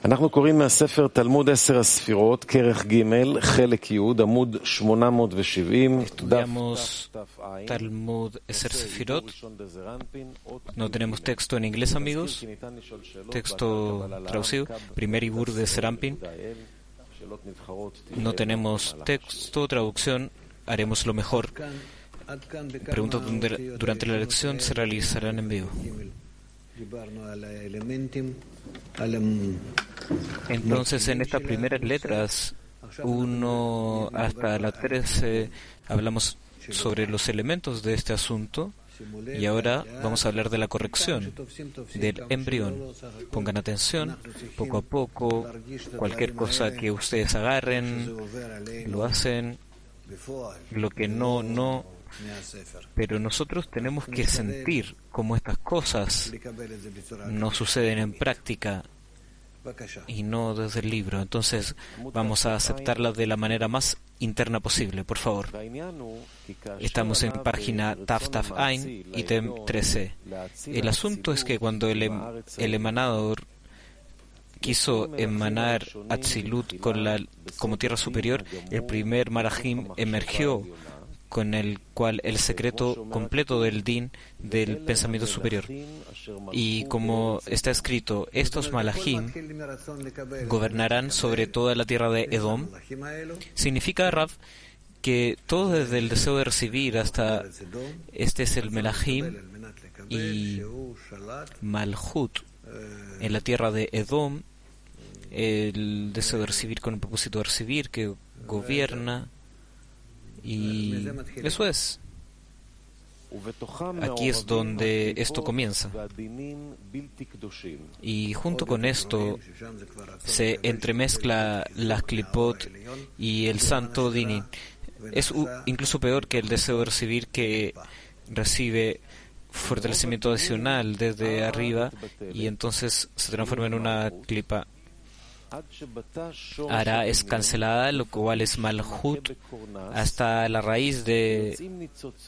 אנחנו קוראים מהספר תלמוד 10 הספירות, כרך ג' חלק י' עמוד 870. Estudiamos Talmud Eser Sefirot. No tenemos texto en inglés, amigos. Texto traducido. Primer Ibur de Serampin. No tenemos texto, traducción. Haremos lo mejor. Preguntas durante la lección se realizarán en vivo. Entonces, en estas primeras letras, 1 hasta la 13, hablamos sobre los elementos de este asunto. Y ahora vamos a hablar de la corrección del embrión. Pongan atención, poco a poco, cualquier cosa que ustedes agarren, lo hacen, lo que no. Pero nosotros tenemos que sentir cómo estas cosas no suceden en práctica y no desde el libro. Entonces vamos a aceptarlas de la manera más interna posible, por favor. Estamos en página Taf Ain, ítem 13. El asunto es que cuando el emanador quiso emanar Atzilut como tierra superior, el primer Marajim emergió, con el cual el secreto completo del din, del pensamiento superior. Y como está escrito, estos malajim gobernarán sobre toda la tierra de Edom. Significa, Rav, que todo desde el deseo de recibir hasta este es el melajim y malhut en la tierra de Edom, el deseo de recibir con el propósito de recibir, que gobierna. Y eso es. Aquí es donde esto comienza. Y junto con esto se entremezcla las klipot y el santo dinim. Es incluso peor que el deseo de recibir, que recibe fortalecimiento adicional desde arriba y entonces se transforma en una klipa. Ara es cancelada, lo cual es malhut, hasta la raíz de...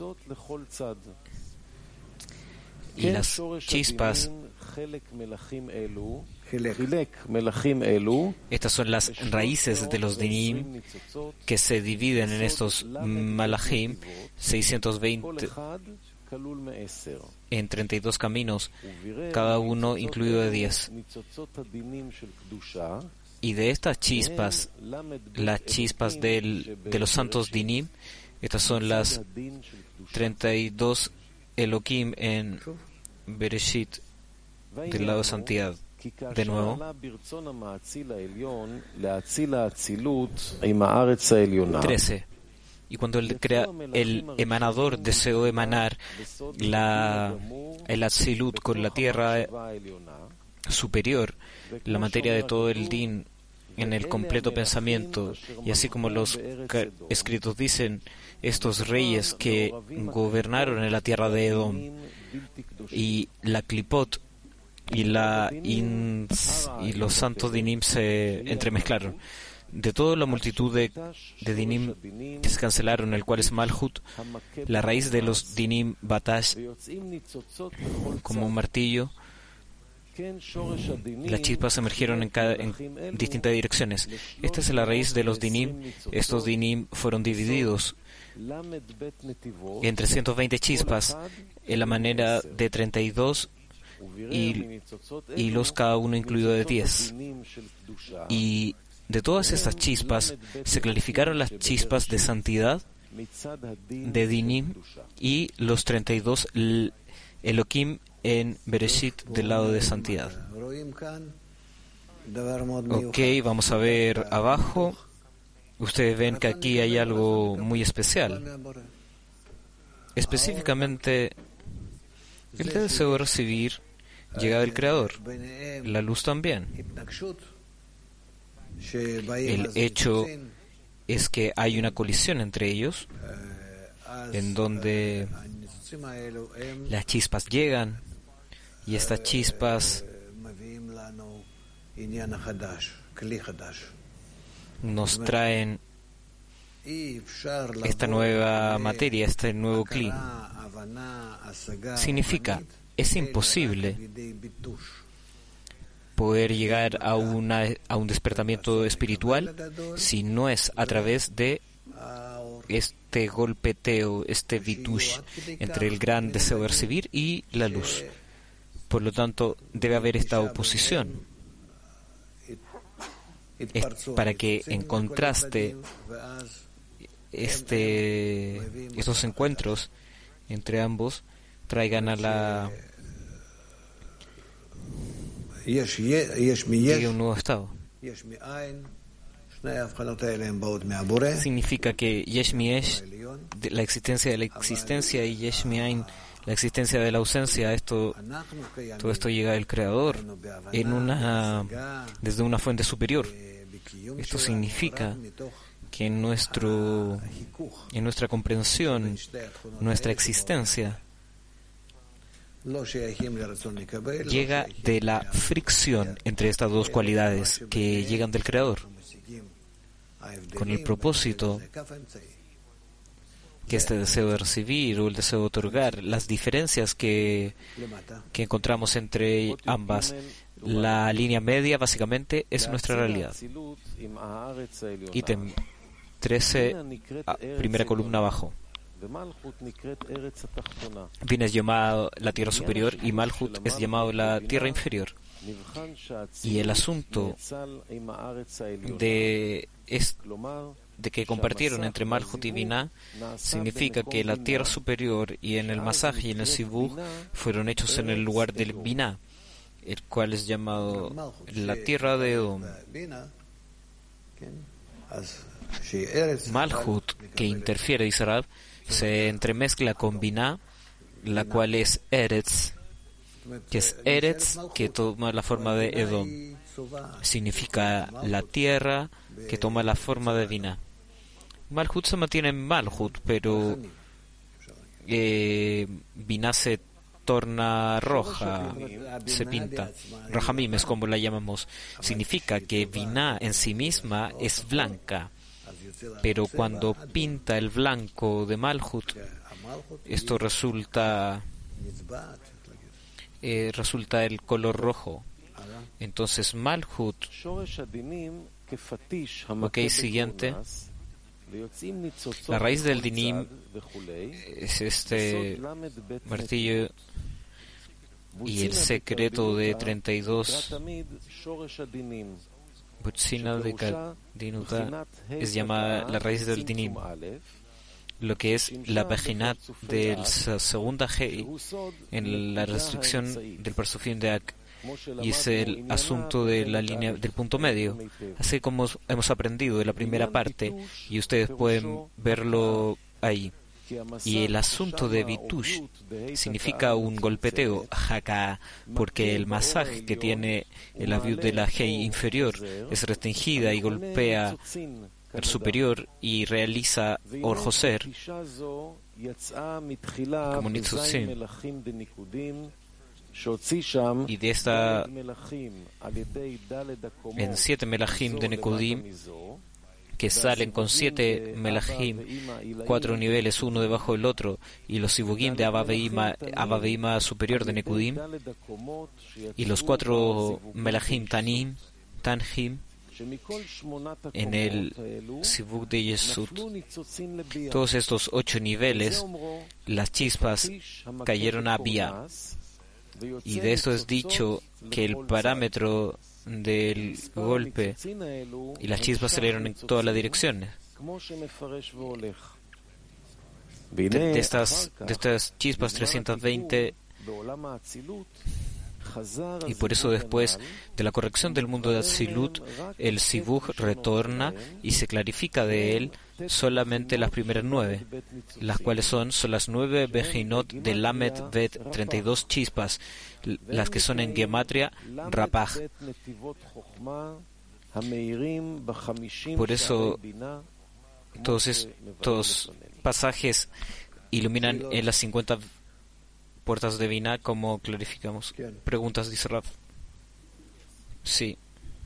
Y las chispas, estas son las raíces de los dinim que se dividen en estos malachim, 620 en 32 caminos, cada uno incluido de 10. Y de estas chispas, las chispas de los santos dinim, estas son las 32 Elohim en Bereshit, del lado de santidad. De nuevo, 13. Y cuando el emanador deseó emanar el Atzilut con la tierra superior, la materia de todo el din en el completo pensamiento, y así como los escritos dicen, estos reyes que gobernaron en la tierra de Edom, y la klipot y los santos dinim se entremezclaron. De toda la multitud de dinim que se cancelaron, el cual es malhut, la raíz de los dinim batash, como un martillo, las chispas emergieron en distintas direcciones. Esta es la raíz de los dinim. Estos dinim fueron divididos en 320 chispas, en la manera de 32 y los cada uno incluido de 10. Y de todas estas chispas se clarificaron las chispas de santidad de dinim y los 32 Elohim en Bereshit del lado de santidad. Ok, vamos a ver abajo. Ustedes ven que aquí hay algo muy especial. Específicamente, el deseo de recibir llega del Creador. La luz también. El hecho es que hay una colisión entre ellos, en donde las chispas llegan, y estas chispas nos traen esta nueva materia, este nuevo kli. Significa, es imposible poder llegar a un despertamiento espiritual si no es a través de este golpeteo, este vitush entre el gran deseo de recibir y la luz. Por lo tanto, debe haber esta oposición. Es para que en contraste estos encuentros entre ambos traigan a llegue a un nuevo estado. Significa que Yesh mi Yesh, la existencia de la existencia, y Yesh mi Ain, la existencia de la ausencia, todo esto llega del Creador desde una fuente superior. Esto significa que en nuestra comprensión, nuestra existencia llega de la fricción entre estas dos cualidades que llegan del Creador, con el propósito que este deseo de recibir o el deseo de otorgar, las diferencias que encontramos entre ambas. La línea media básicamente es nuestra realidad. Ítem 13, primera columna abajo. Vina es llamado la tierra superior y Malhut es llamado la tierra inferior. Y el asunto de que compartieron entre Malhut y Binah significa que la tierra superior y en el Masaj y en el Sibug fueron hechos en el lugar del Binah, el cual es llamado la tierra de Edom. Malhut, que interfiere, dice Rab, se entremezcla con Binah, la cual es Eretz, que toma la forma de Edom. Significa la tierra que toma la forma de Binah. Malhut se mantiene en Malhut, pero Binah se torna roja, se pinta. Rahamim es como la llamamos. Significa que Binah en sí misma es blanca, pero cuando pinta el blanco de Malhut, esto resulta el color rojo. Entonces Malhut, siguiente. La raíz del dinim es este martillo y el secreto de 32 Butzina de Dinuta es llamada la raíz del dinim, lo que es la Bejinat de la segunda Hei en la restricción del Parsufim de Ak, y es el asunto de la línea del punto medio, así como hemos aprendido de la primera parte, y ustedes pueden verlo ahí. Y el asunto de Vitush significa un golpeteo, Haka, porque el masaje que tiene el aviud de la Hei inferior es restringida y golpea al superior y realiza Orjoser como Nitzutzin. Y de esta, en 7 melachim de Nekudim, que salen con 7 melachim, 4 niveles, uno debajo del otro, y los sibugim de Abba Veima superior de Nekudim, y los 4 melachim Tanjim, en el sibug de Yesut. Todos estos 8 niveles, las chispas cayeron a Bia. Y de esto es dicho que el parámetro del golpe y las chispas salieron en todas las direcciones. De estas chispas 320, y por eso después de la corrección del mundo de Atzilut, el Sibug retorna y se clarifica de él solamente las primeras 9, las cuales son las 9 Bejinot de Lamed Bet, 32 chispas, las que son en gematria Rapaj. Por eso todos estos pasajes iluminan en las 50 puertas de Binah, como clarificamos. Preguntas, dice Raf. Sí.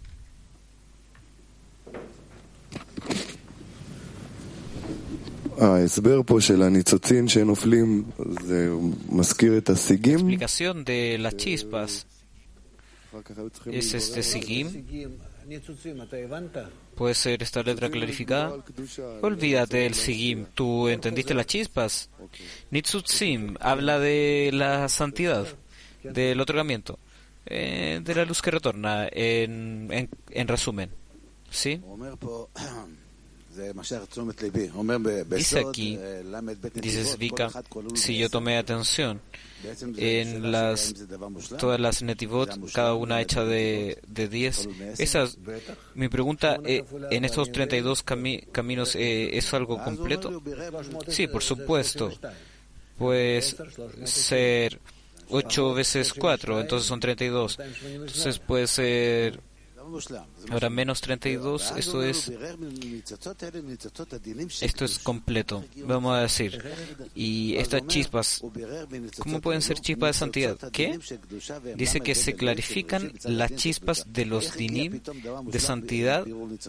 La explicación de las chispas ¿Es este Sigim? ¿Puede ser esta letra clarificada? Olvídate del Sigim. ¿Tú entendiste las chispas? Nitzutzim habla de la santidad, del otorgamiento, de la luz que retorna, en resumen. ¿Sí? Dice aquí, dice Zvika, si yo tomé atención en todas las netivot, cada una hecha de 10. Mi pregunta, ¿en estos 32 caminos es algo completo? Sí, por supuesto. Pues ser 8 veces 4, entonces son 32. Entonces puede ser... Ahora menos 32, esto es completo, vamos a decir. Y estas chispas, ¿cómo pueden ser chispas de santidad? ¿Qué? Dice que se clarifican las chispas de los dinim de santidad.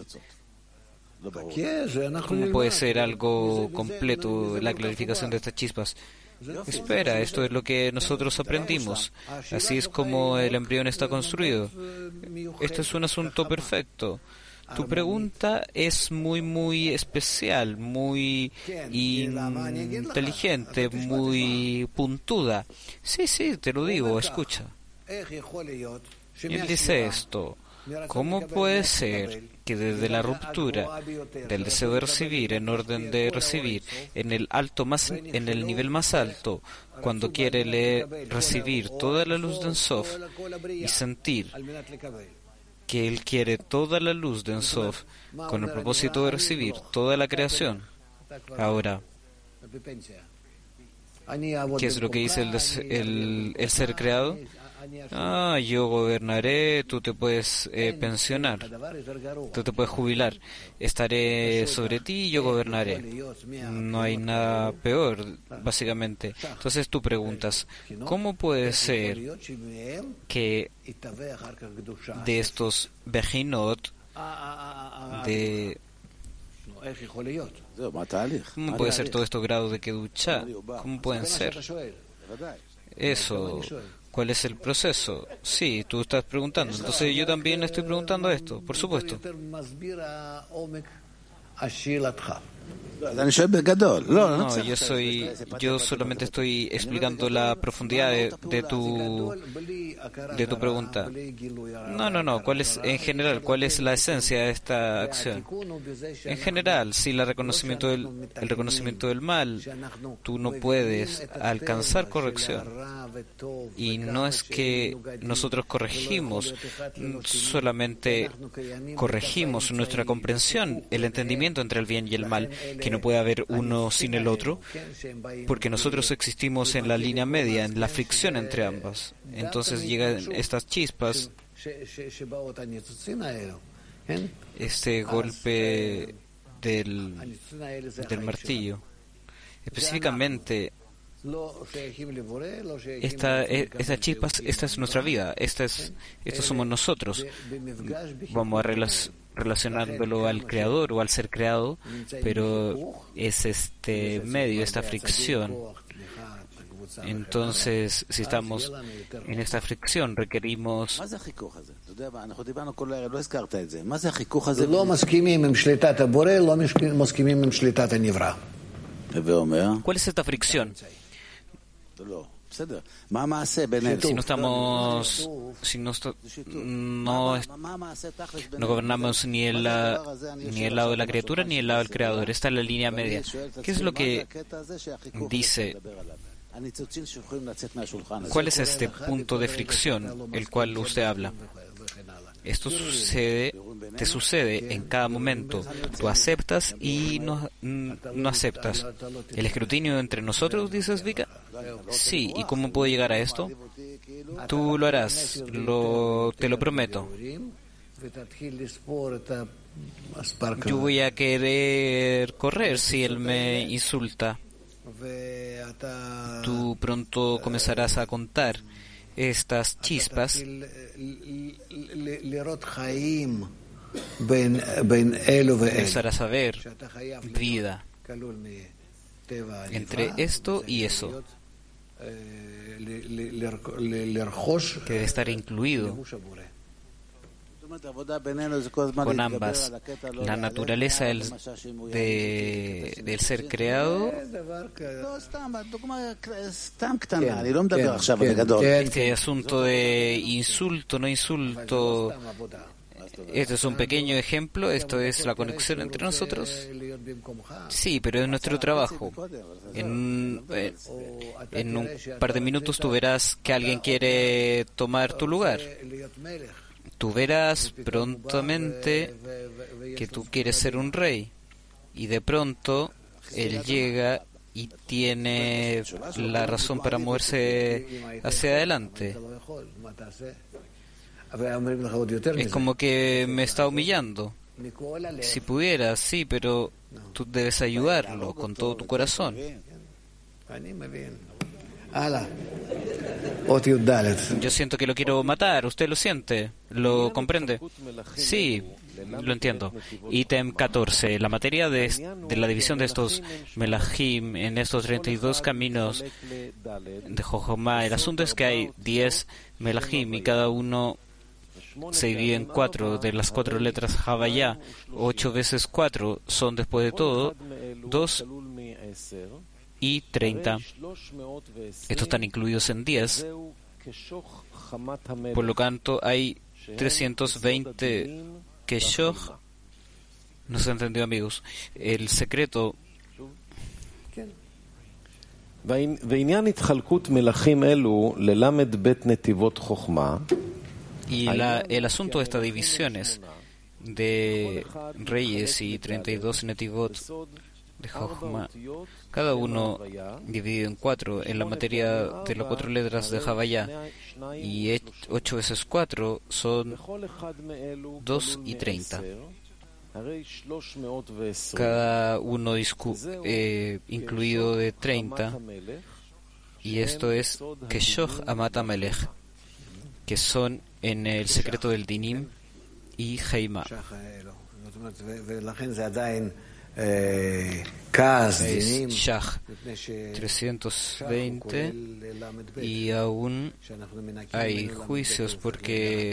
¿Cómo puede ser algo completo la clarificación de estas chispas? Espera, esto es lo que nosotros aprendimos. Así es como el embrión está construido. Esto es un asunto perfecto. Tu pregunta es muy especial, muy inteligente, muy puntuda. Sí, te lo digo, escucha. Él dice esto. ¿Cómo puede ser que desde la ruptura del deseo de recibir en orden de recibir en el nivel más alto, cuando quiere recibir toda la luz de Ein Sof y sentir que él quiere toda la luz de Ein Sof con el propósito de recibir toda la creación? Ahora, ¿qué es lo que dice el ser creado? Yo gobernaré, tú te puedes pensionar, tú te puedes jubilar, estaré sobre ti y yo gobernaré. No hay nada peor, básicamente. Entonces tú preguntas, ¿cómo puede ser que de estos Bejinot, ¿cómo puede ser todo esto grado de Kedushá? ¿Cómo pueden ser? Eso... ¿Cuál es el proceso? Sí, tú estás preguntando. Entonces yo también estoy preguntando esto, por supuesto. No, yo solamente estoy explicando la profundidad de tu pregunta. No, ¿cuál es cuál es la esencia de esta acción? En general, si el reconocimiento del mal, tú no puedes alcanzar corrección. Y no es que nosotros corregimos, solamente corregimos nuestra comprensión, el entendimiento entre el bien y el mal, que no puede haber uno sin el otro, porque nosotros existimos en la línea media, en la fricción entre ambas. Entonces llegan estas chispas, este golpe del martillo. Específicamente, estas chispas, esta es nuestra vida, estos somos nosotros. Vamos a relacionándolo al creador o al ser creado, pero es este medio, esta fricción. Entonces, si estamos en esta fricción, requerimos... ¿Cuál es esta fricción? No gobernamos ni el lado de la criatura ni el lado del creador. Esta es la línea media. ¿Qué es lo que dice? ¿Cuál es este punto de fricción el cual usted habla? Esto te sucede en cada momento. Tú aceptas y no aceptas. ¿El escrutinio entre nosotros, dices, Vika? Sí. ¿Y cómo puedo llegar a esto? Tú lo harás, te lo prometo. Yo voy a querer correr si él me insulta. Tú pronto comenzarás a contar estas chispas. Comenzarás a ver vida entre esto y eso. que debe estar incluido con ambas. La naturaleza del ser creado. Este asunto de insulto, no insulto, este es un pequeño ejemplo. Esto es la conexión entre nosotros. Sí, pero es nuestro trabajo. En un par de minutos tú verás que alguien quiere tomar tu lugar. Tú verás prontamente que tú quieres ser un rey, y de pronto él llega y tiene la razón para moverse hacia adelante. Es como que me está humillando. Si pudieras, sí, pero tú debes ayudarlo con todo tu corazón. Yo siento que lo quiero matar. ¿Usted lo siente? ¿Lo comprende? Sí, lo entiendo. Ítem 14. La materia de la división de estos melajim en estos 32 caminos de Jochma. El asunto es que hay 10 melajim y cada uno se divide en 4 de las 4 letras Havaya. 8 veces 4 son, después de todo, 2 y 30. Estos están incluidos en 10. Por lo tanto, hay 320 Keshoch. No se entendió, amigos. El secreto. Y el asunto de estas divisiones de reyes y 32 netivot de Jochma, cada uno dividido en 4 en la materia de las 4 letras de Havaya, y 8 veces 4 son 2 y 30. Cada uno incluido de 30, y esto es Keshoch Amat Amelech, que son en el secreto del Dinim y Heima. Es Shach 320, y aún hay juicios porque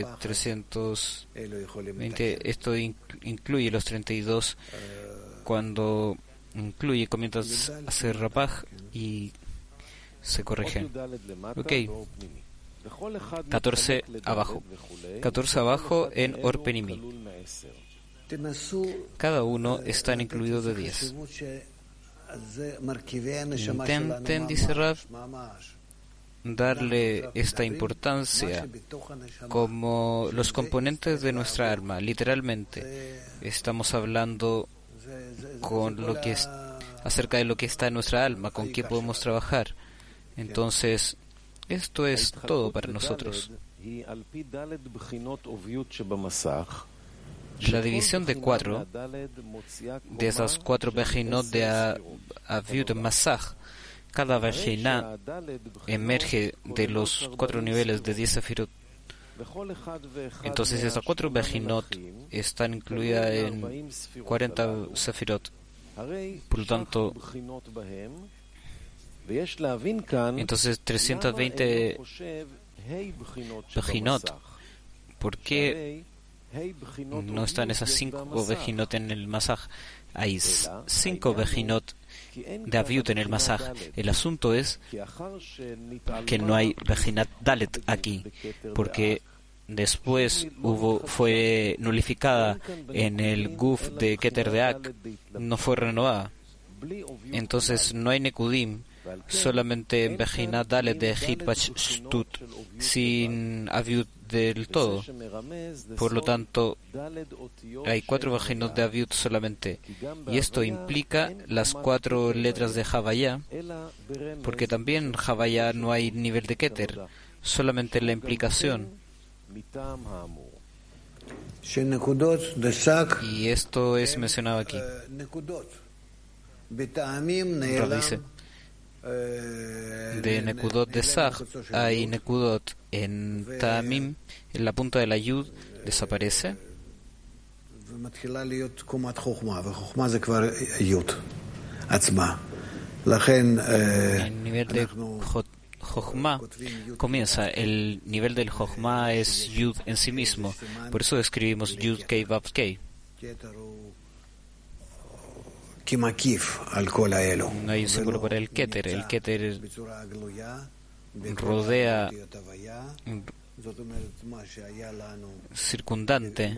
320, esto incluye los 32, cuando comienzas a hacer rapaj y se corrigen. Ok. 14 abajo. 14 abajo en Orpenimi. Cada uno está incluido de 10. Intenten, dice Rav, darle esta importancia como los componentes de nuestra alma. Literalmente, estamos hablando acerca de lo que está en nuestra alma, con qué podemos trabajar. Entonces, esto es todo para nosotros. La división de 4, de esas 4 vejinot de Aviut Masach, cada vejina emerge de los 4 niveles de 10 sefirot. Entonces esas 4 vejinot están incluidas en 40 sefirot. Por lo tanto, entonces 320 vejinot. ¿Por qué no están esas 5 vejinot en el Masaj? Hay 5 vejinot de Aviut en el Masaj. El asunto es que no hay vejinat Dalet aquí, porque después fue nulificada en el Guf de Keter de Ak, no fue renovada. Entonces no hay Nekudim, solamente en vejinat Dalet de Hitbach Shtut, sin Aviut del todo. Por lo tanto, hay 4 vejinot de Aviut solamente, y esto implica las 4 letras de Havaya, porque también en Havaya no hay nivel de Keter, solamente la implicación. Y esto es mencionado aquí. Dice, de Nekudot de Sach hay Nekudot en Ta'amim, en la punta de la Yud desaparece, el nivel de Jochma comienza. El nivel del Jochma es Yud en sí mismo. Por eso escribimos Yud Kei Vav Kei. No hay un símbolo para el Keter. El Keter rodea, circundante.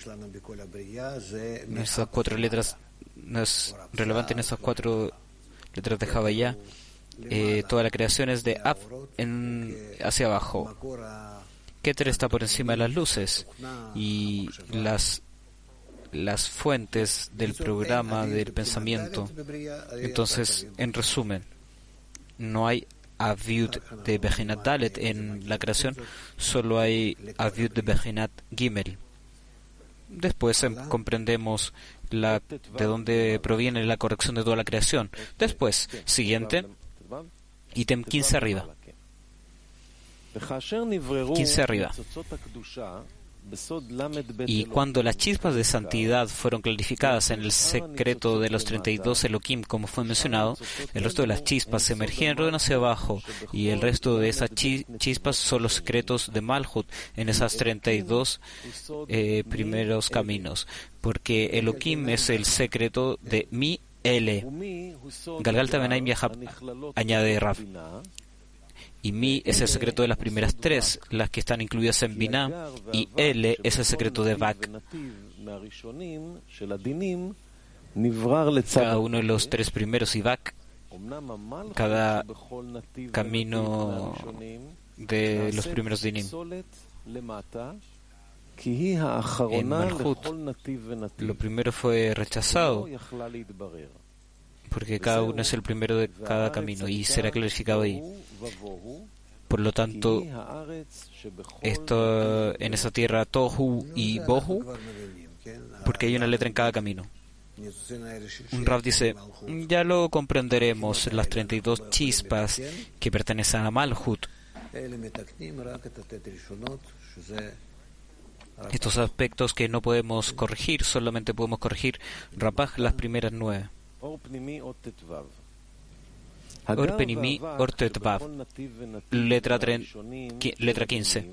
Esas 4 letras no es relevante en esas 4 letras de Havaya. Toda la creación es de Ab hacia abajo. Keter está por encima de las luces y las fuentes del programa del pensamiento. Entonces, en resumen, no hay Aviut de Bejinat Dalet en la creación, solo hay Aviut de Bejinat Gimel. Después comprendemos de dónde proviene la corrección de toda la creación. Después, siguiente, ítem 15 arriba. 15 arriba. Y cuando las chispas de santidad fueron clarificadas en el secreto de los 32 Elohim, como fue mencionado, el resto de las chispas emergieron hacia abajo, y el resto de esas chispas son los secretos de Malhut en esas 32 primeros caminos, porque Elohim es el secreto de mi L. Galgalta Benaim Yahab, añade Rav. Y Mi es el secreto de las primeras 3, las que están incluidas en Binah, y L es el secreto de Vak. Cada uno de los 3 primeros y Vak, cada camino de los primeros Dinim. En Malhut, lo primero fue rechazado, porque cada uno es el primero de cada camino y será clarificado ahí. Por lo tanto, esto en esa tierra Tohu y Bohu, porque hay una letra en cada camino. Un Rav dice, ya lo comprenderemos, las 32 chispas que pertenecen a Malhut. Estos aspectos que no podemos corregir, solamente podemos corregir Rapaj las primeras 9. Or Penimi, Or Tetvav, letra 15.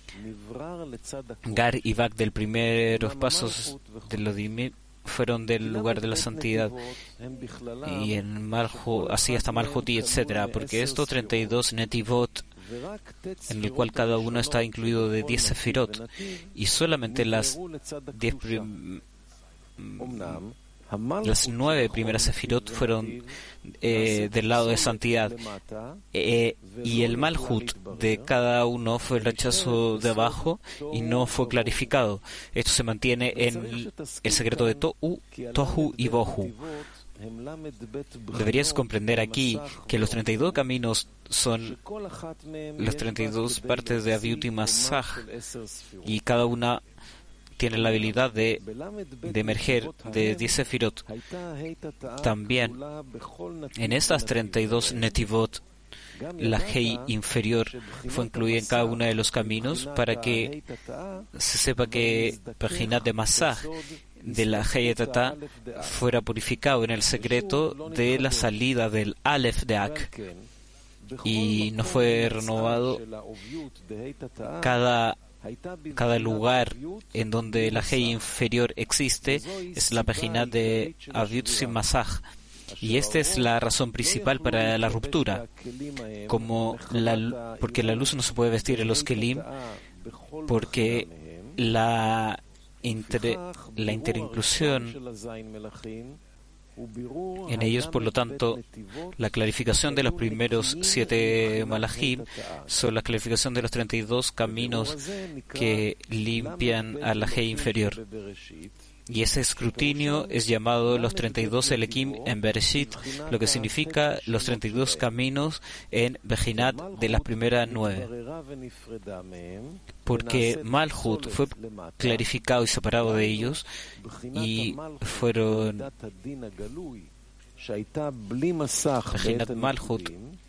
Gar y Vak del primeros pasos de los Dimim fueron del lugar de la santidad, y en Malhut, así hasta Malhut y etcétera, porque estos 32 Netivot, en el cual cada uno está incluido de 10 Sefirot, y solamente las 9 primeras Sefirot fueron del lado de santidad, y el Malhut de cada uno fue el rechazo de abajo y no fue clarificado. Esto se mantiene en el secreto de Tohu y Bohu. Deberías comprender aquí que los 32 caminos son las 32 partes de Aviut y Masaj, y cada una tiene la habilidad de emerger de 10 Sefirot. También en estas 32 Netivot, la Hei inferior fue incluida en cada uno de los caminos para que se sepa que Bejinat de Masaj de la Hei Tata fuera purificado en el secreto de la salida del Aleph de Ak, y no fue renovado cada lugar en donde la Hei inferior existe. Es la página de Aviut Sin Masaj, y esta es la razón principal para la ruptura, porque la luz no se puede vestir en los Kelim, porque la interinclusión en ellos. Por lo tanto, la clarificación de los primeros 7 Malachim son la clarificación de los 32 caminos que limpian a la Hei inferior. Y ese escrutinio es llamado los 32 Elekim en Bereshit, lo que significa los 32 caminos en Bejinat de las primeras 9. Porque Malhut fue clarificado y separado de ellos, y fueron Bejinat Malhut,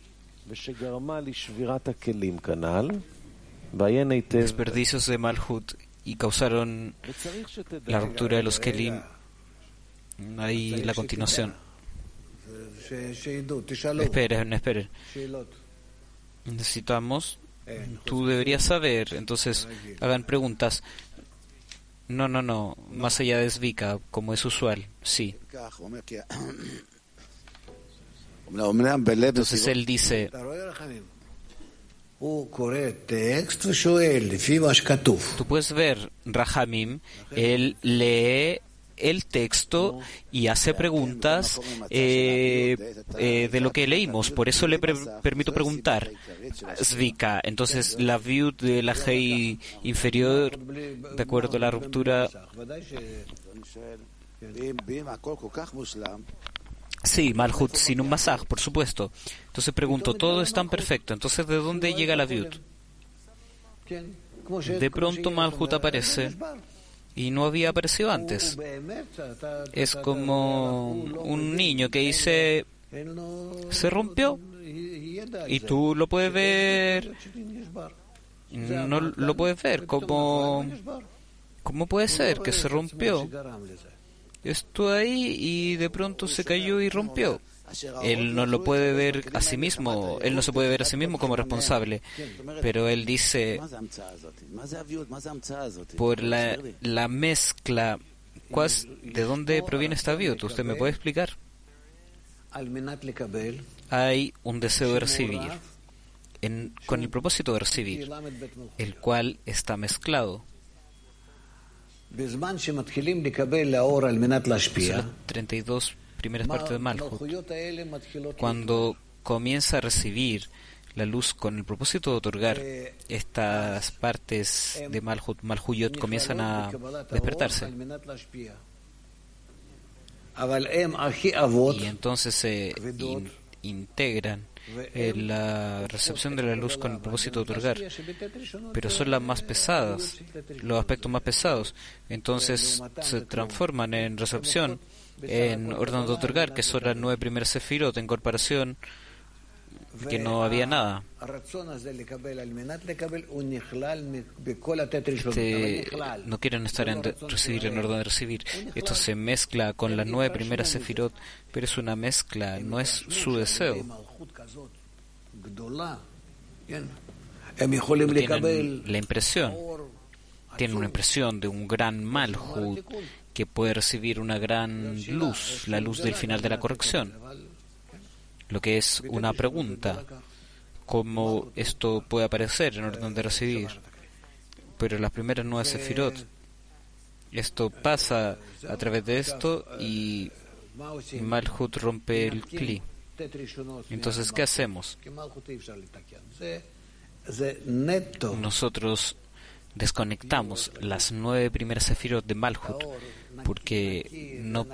desperdicios de Malhut, y causaron la ruptura de los Kelim. Ahí la continuación. Esperen. necesitamos, tú deberías saber, entonces hagan preguntas. No, más allá de Zvika, como es usual, sí. Entonces él dice, tú puedes ver, Rahamim, él lee el texto y hace preguntas de lo que leímos. Por eso le permito preguntar, Zvika. Entonces, la view de la Hei inferior, de acuerdo a la ruptura. Sí, Malhut sin un masaj, por supuesto. Entonces pregunto, todo es tan perfecto. Entonces, ¿de dónde llega la view? De pronto Malhut aparece. Y no había aparecido antes. Es como un niño que dice, se rompió. Y tú lo puedes ver. No lo puedes ver. ¿Cómo puede ser que se rompió? Estuvo ahí y de pronto se cayó y rompió. Él no lo puede ver a sí mismo, él no se puede ver a sí mismo como responsable, pero él dice, por la mezcla, ¿de dónde proviene esta viud? ¿Usted me puede explicar? Hay un deseo de recibir, con el propósito de recibir, el cual está mezclado. Son las 32 primeras partes de Malhut. Cuando comienza a recibir la luz con el propósito de otorgar, estas partes de Malhuyot comienzan a despertarse. Y entonces se integran en la recepción de la luz con el propósito de otorgar, pero son las más pesadas, los aspectos más pesados. Entonces se transforman en recepción, en orden de otorgar, que son las 9 primeras sefirot, en comparación que no había nada. No quieren estar en recibir en orden de recibir. Esto se mezcla con las 9 primeras sefirot, pero es una mezcla, no es su deseo. Tienen la impresión, tienen una impresión de un gran Malhut que puede recibir una gran luz, la luz del final de la corrección. Lo que es una pregunta, ¿cómo esto puede aparecer en orden de recibir? Pero las primeras 9 sefirot, esto pasa a través de esto y Malhut rompe el Kli. Entonces, ¿qué hacemos? Nosotros desconectamos las 9 primeras sefirot de Malhut porque no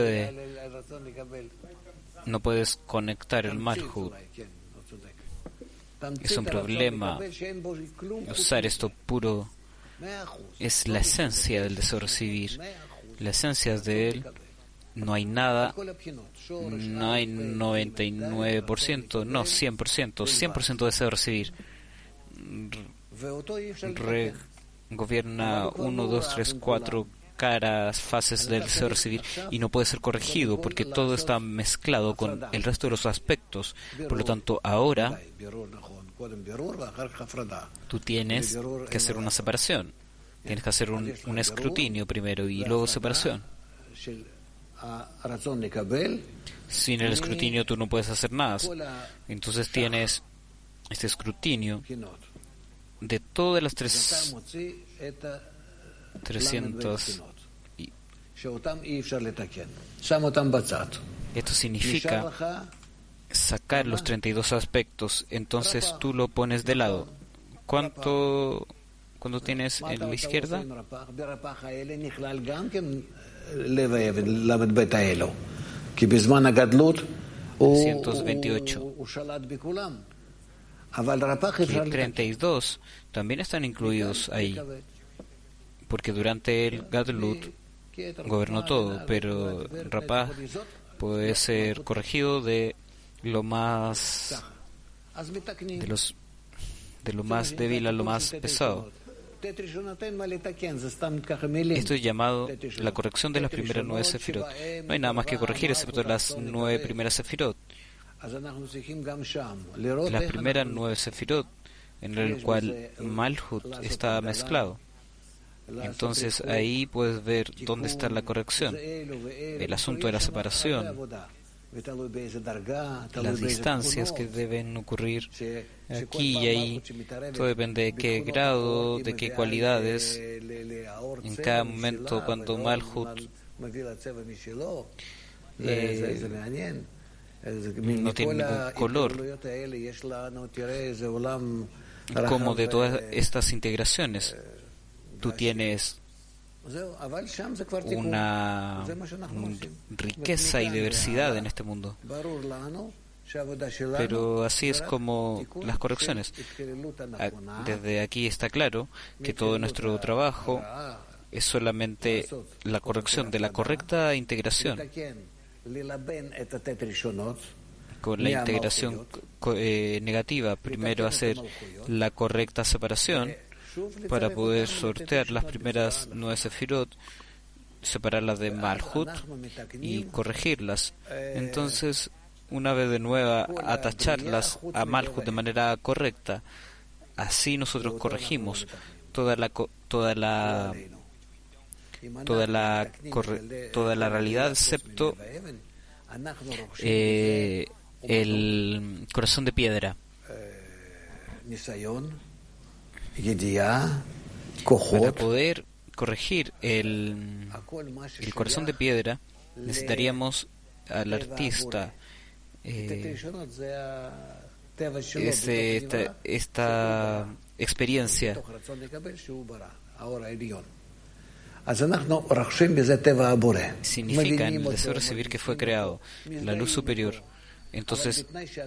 puedes conectar el Malhut. Es un problema usar esto puro. Es la esencia del deseo recibir. La esencia de él. No hay nada, no hay 99%, no 100%, 100% deseo recibir. Gobierna 1, 2, 3, 4 caras, fases del deseo recibir y no puede ser corregido porque todo está mezclado con el resto de los aspectos. Por lo tanto, ahora tú tienes que hacer una separación. Tienes que hacer un escrutinio primero y luego separación. Sin el escrutinio tú no puedes hacer nada. Entonces tienes este escrutinio de todas las 300. Esto significa sacar los 32 aspectos. Entonces tú lo pones de lado. ¿Cuánto tienes en la izquierda? 328. Y 32 también están incluidos ahí, porque durante el Gadlut gobernó todo, pero Rapaj puede ser corregido de lo más débil a lo más pesado. Esto es llamado la corrección de las primeras 9 sefirot. No hay nada más que corregir excepto las 9 primeras sefirot. las primeras 9 sefirot, en el cual Malhut está mezclado. Entonces ahí puedes ver dónde está la corrección, el asunto de la separación, las distancias que deben ocurrir aquí y ahí. Todo depende de qué grado, de qué cualidades. En cada momento, cuando Malhut no tiene ningún color, como de todas estas integraciones, tú tienes una riqueza y diversidad en este mundo. Pero así es como las correcciones. Desde aquí está claro que todo nuestro trabajo es solamente la corrección de la correcta integración. Con la integración negativa, primero hacer la correcta separación para poder sortear las primeras 9 sefirot, separarlas de Malhut y corregirlas. Entonces, una vez de nuevo, atacharlas a Malhut de manera correcta. Así nosotros corregimos toda la realidad, excepto el corazón de piedra. Para poder corregir el corazón de piedra, necesitaríamos al artista, esta experiencia. Significa en el deseo de recibir que fue creado, la luz superior. Entonces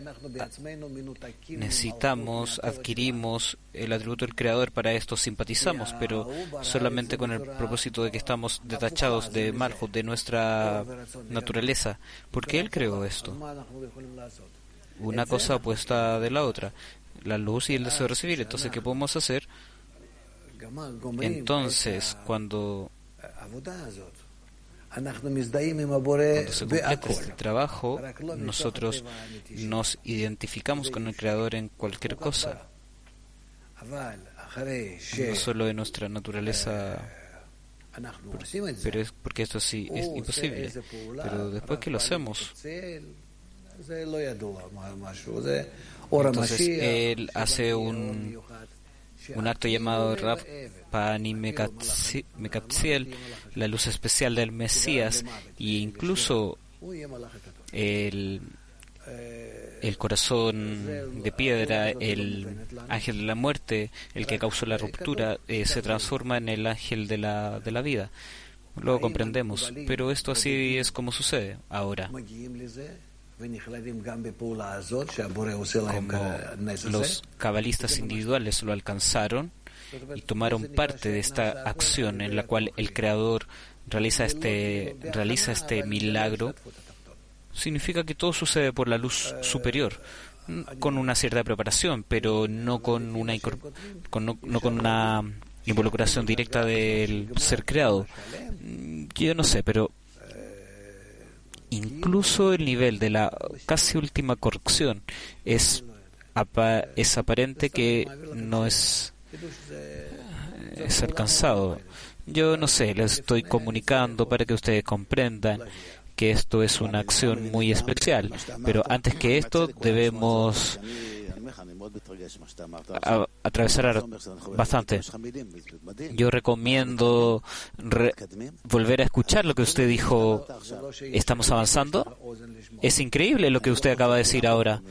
adquirimos el atributo del Creador. Para esto simpatizamos, pero solamente con el propósito de que estamos detachados de Malhut, de nuestra naturaleza, porque Él creó esto. Una cosa opuesta de la otra, la luz y el deseo de recibir. Entonces, ¿qué podemos hacer? Entonces, cuando se completa este trabajo, nosotros nos identificamos con el Creador en cualquier cosa, no solo en nuestra naturaleza, pero es porque esto sí es imposible. Pero después que lo hacemos, entonces él hace un acto llamado Rav Pani Mekatziel, la luz especial del Mesías, e incluso el corazón de piedra, el ángel de la muerte, el que causó la ruptura, se transforma en el ángel de la vida. Luego comprendemos, pero esto así es como sucede ahora. Como los cabalistas individuales lo alcanzaron y tomaron parte de esta acción en la cual el Creador realiza este milagro, significa que todo sucede por la luz superior, con una cierta preparación, pero no con una involucración directa del ser creado. Yo no sé, pero incluso el nivel de la casi última corrección es aparente que no es alcanzado. Yo no sé, les estoy comunicando para que ustedes comprendan que esto es una acción muy especial, pero antes que esto debemos atravesar bastante. Yo recomiendo volver a escuchar lo que usted dijo. ¿Estamos avanzando? Es increíble lo que usted acaba de decir ahora.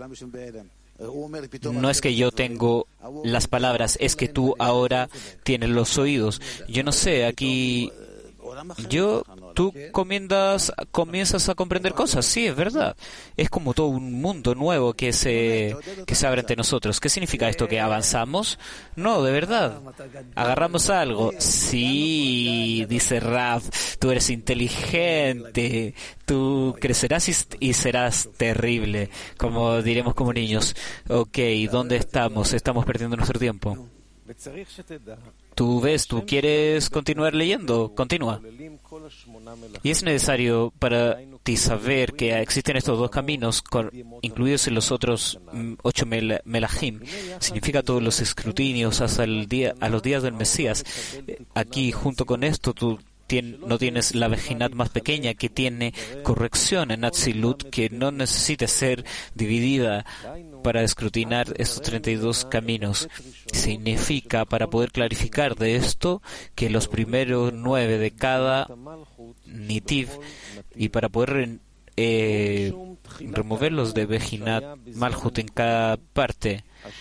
No es que yo tengo las palabras, es que tú ahora tienes los oídos. Yo no sé, aquí tú comienzas a comprender cosas. Sí, es verdad. Es como todo un mundo nuevo que se abre ante nosotros. ¿Qué significa esto? ¿Que avanzamos? No, de verdad. Agarramos algo. Sí, dice Rav, tú eres inteligente. Tú crecerás y serás terrible, como diremos como niños. Ok, ¿dónde estamos? Estamos perdiendo nuestro tiempo. Tú quieres continuar leyendo, continúa. Y es necesario para ti saber que existen estos dos caminos, incluidos en los otros 8 melajim. Significa todos los escrutinios hasta a los días del Mesías. Aquí, junto con esto, tú no tienes la Vejinat más pequeña que tiene corrección en Atzilut, que no necesita ser dividida para escrutinar estos 32 caminos. Significa, para poder clarificar de esto, que los primeros 9 de cada Nitiv, y para poder removerlos de Vejinat Malhut en cada parte,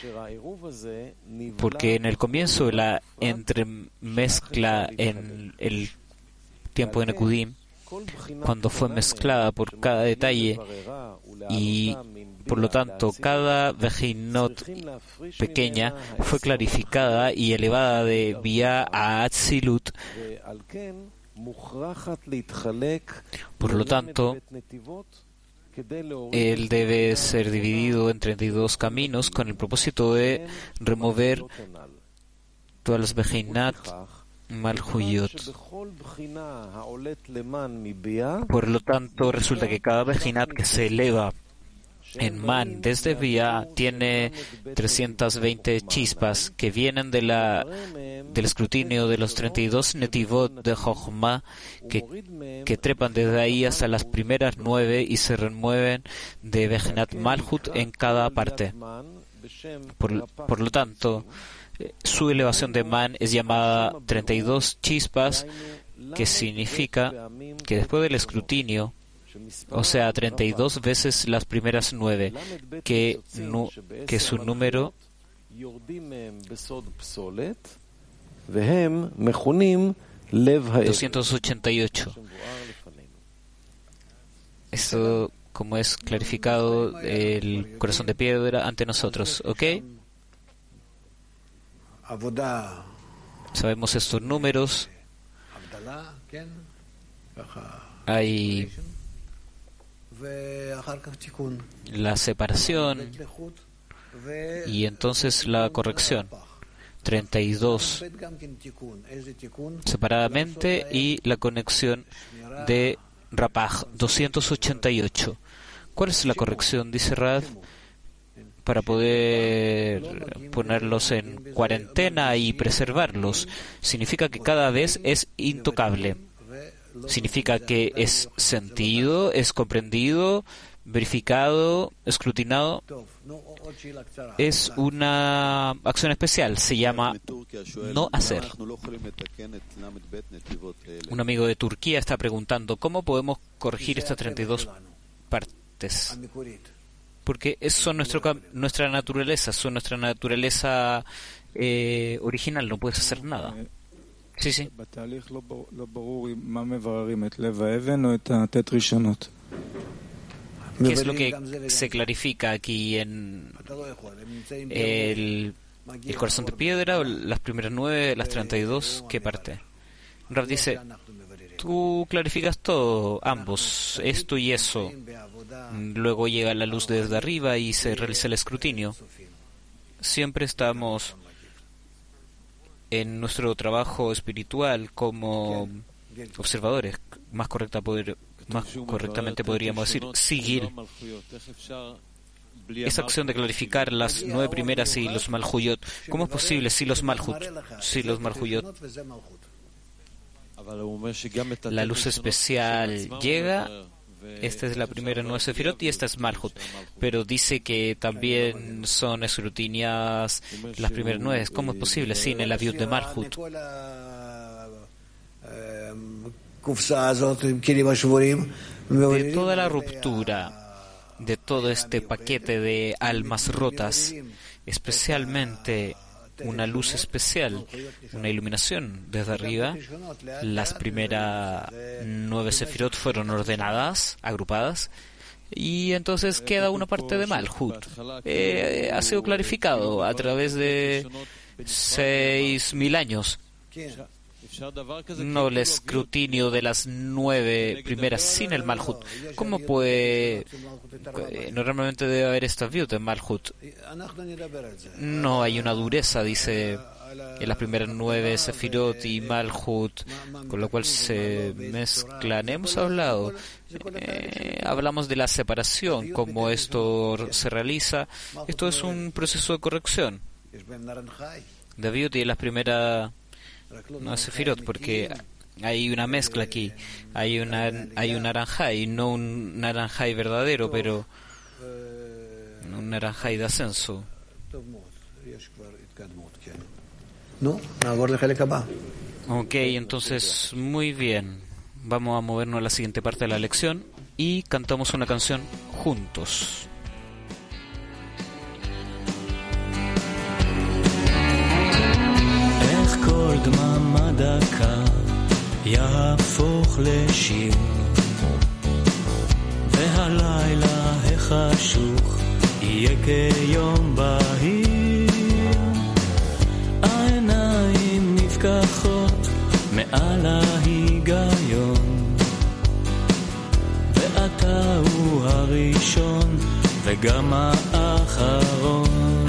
porque en el comienzo la entremezcla en el tiempo de Nekudim, cuando fue mezclada por cada detalle, y por lo tanto cada Vejinot pequeña fue clarificada y elevada de Bia a Atzilut. Por lo tanto, él debe ser dividido en 32 caminos con el propósito de remover todas las Vejinat Malhuyot. Por lo tanto, resulta que cada Vejinat que se eleva en Man desde Bia tiene 320 chispas que vienen del escrutinio de los 32 Netivot de Jochma que trepan desde ahí hasta las primeras 9 y se remueven de Vejinat Malhut en cada parte. Por lo tanto, su elevación de Man es llamada 32 chispas, que significa que después del escrutinio, o sea, 32 veces las primeras 9, que su número 288. Esto, como es clarificado, el corazón de piedra ante nosotros, ¿ok? Sabemos estos números. Hay la separación y entonces la corrección. 32 separadamente y la conexión de Rapaj, 288. ¿Cuál es la corrección? Dice Rad, para poder ponerlos en cuarentena y preservarlos. Significa que cada vez es intocable. Significa que es sentido, es comprendido, verificado, escrutinado. Es una acción especial, se llama no hacer. Un amigo de Turquía está preguntando ¿cómo podemos corregir estas 32 partes? Porque son nuestra naturaleza, son nuestra naturaleza original, no puedes hacer nada. Sí, sí. ¿Qué es lo que se clarifica aquí en el corazón de piedra o las primeras 9, las 32? ¿Qué parte? Rav dice, tú clarificas todo, ambos, esto y eso. Luego llega la luz desde arriba y se realiza el escrutinio. Siempre estamos en nuestro trabajo espiritual como observadores, más correctamente podríamos decir, sigil. Esa acción de clarificar las 9 primeras y los malhuyot, ¿cómo es posible si los malhut, malhuyot? La luz especial llega. Esta es la primera 9 sefirot y esta es malhut, pero dice que también son escrutinias las primeras 9. ¿Cómo es posible sin el aviut de malhut? De toda la ruptura, de todo este paquete de almas rotas, especialmente una luz especial, una iluminación desde arriba. Las primeras 9 sefirot fueron ordenadas, agrupadas, y entonces queda una parte de Malhut. Ha sido clarificado a través de 6.000 años. No el escrutinio de las 9 primeras sin el Malhut. ¿Cómo puede? Normalmente debe haber esta viuda en Malhut. No hay una dureza, dice en las primeras 9 Sefirot y Malhut, con lo cual se mezclan. Hemos hablado, hablamos de la separación, cómo esto se realiza. Esto es un proceso de corrección. David y las primeras 9 Sefirot, porque hay una mezcla aquí, hay un naranjai, no un naranjai verdadero, pero un naranjai de ascenso. Ok, entonces muy bien, vamos a movernos a la siguiente parte de la lección y cantamos una canción juntos. יהפוך לשיר והלילה החשוך יהיה כיום בהיר העיניים נפקחות מעל ההיגיון ואתה הוא הראשון וגם האחרון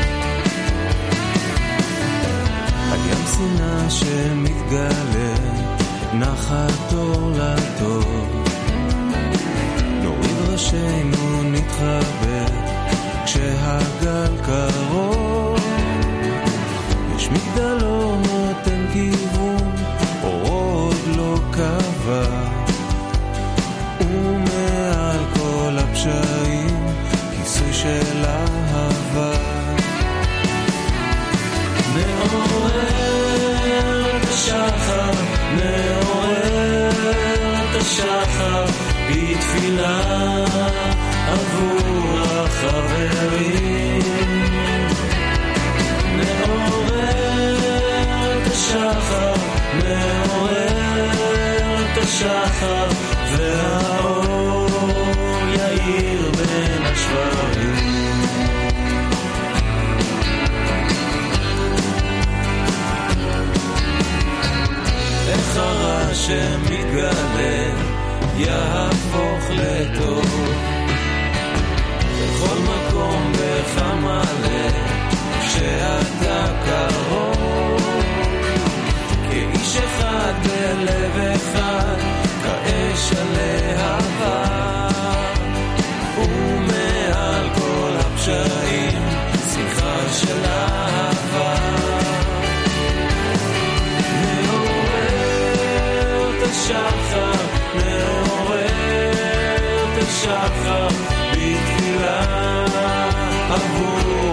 הגם שנאה שמתגלה נחת אור לטוב נוריד ראשינו נתחבט כשהגל קרוב יש מגדל אור נותן כיוון אור עוד לא קבע ומעל כל הפשעים כיסוי של אהבה מעורר את השחר מעורר את השחר בתפילה עבור החברים מעורר את השחר מעורר את השחר והאור יאיר בין השברים איך הרע שמתגלה יהפוך לטוב בכל מקום בחמלה כשאתה קרוב כאיש אחד בלב אחד כאש הלהבה ומעל כל הפשעים שמחה של אהבה השחר מעורר את השחר בתפילה עבור